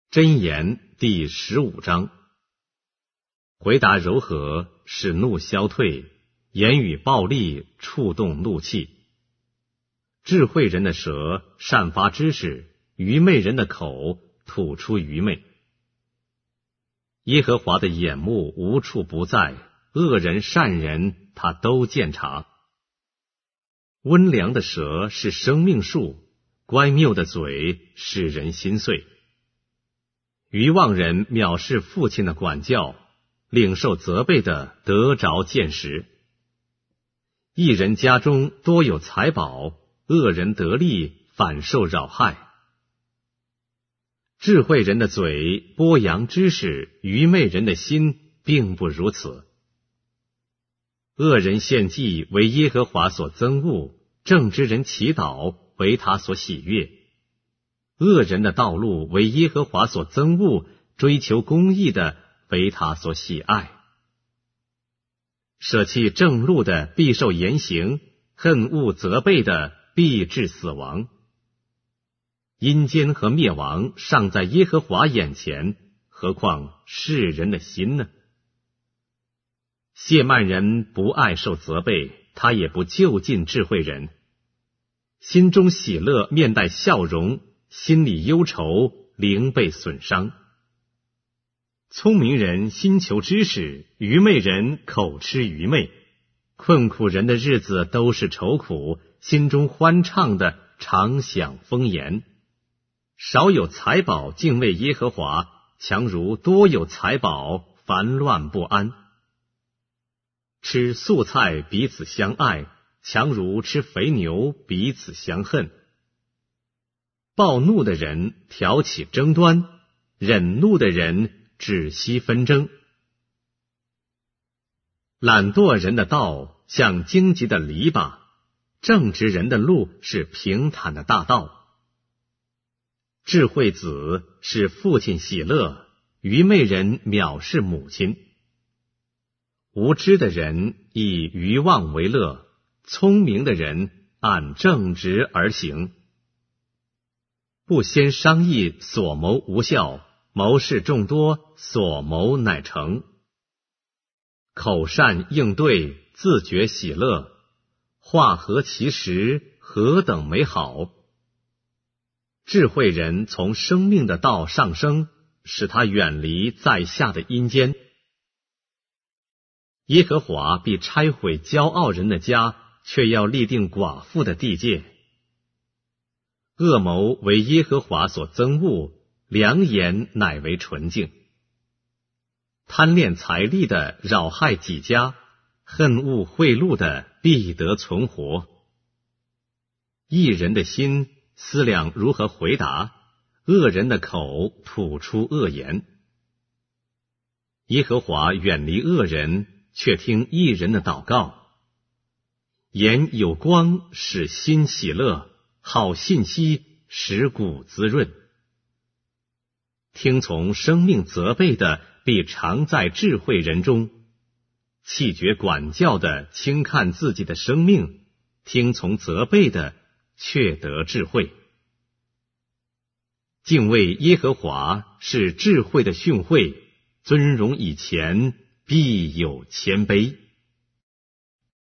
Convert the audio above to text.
箴言第15章。回答柔和，使怒消退；言语暴力，触动怒气。智慧人的舌散发知识，愚昧人的口吐出愚昧。耶和华的眼目无处不在，恶人善人他都鉴察。温良的舌是生命树，乖谬的嘴使人心碎。愚妄人藐视父亲的管教，领受责备的得着见识。一人家中多有财宝，恶人得利反受扰害。智慧人的嘴播扬知识，愚昧人的心并不如此。恶人献祭为耶和华所憎恶，正直人祈祷为他所喜悦。恶人的道路为耶和华所憎恶，追求公义的为他所喜爱。舍弃正路的必受严刑，恨恶责备的必致死亡。阴间和灭亡尚在耶和华眼前，何况世人的心呢？亵慢人不爱受责备，他也不就近智慧人。心中喜乐，面带笑容；心里忧愁，灵被损伤。聪明人心求知识，愚昧人口吃愚昧。困苦人的日子都是愁苦，心中欢畅的常享丰筵。少有财宝敬畏耶和华，强如多有财宝烦乱不安。吃素菜彼此相爱，强如吃肥牛彼此相恨。暴怒的人挑起争端，忍怒的人止息纷争。懒惰人的道像荆棘的篱笆，正直人的路是平坦的大道。智慧子使父亲喜乐，愚昧人藐视母亲。无知的人以愚妄为乐，聪明的人按正直而行。不先商议，所谋无效；谋事众多，所谋乃成。口善应对，自觉喜乐，话合其时，何等美好！智慧人从生命的道上升，使他远离在下的阴间。耶和华必拆毁骄傲人的家，却要立定寡妇的地界。恶谋为耶和华所憎恶，良言乃为纯净。贪恋财力的扰害己家，恨恶贿赂的必得存活。义人的心思量如何回答，恶人的口吐出恶言。耶和华远离恶人，却听义人的祷告。眼有光，使心喜乐；好信息，使骨滋润。听从生命责备的，必常在智慧人中；弃绝管教的，轻看自己的生命；听从责备的，却得智慧。敬畏耶和华是智慧的训诲，尊荣以前，必有谦卑。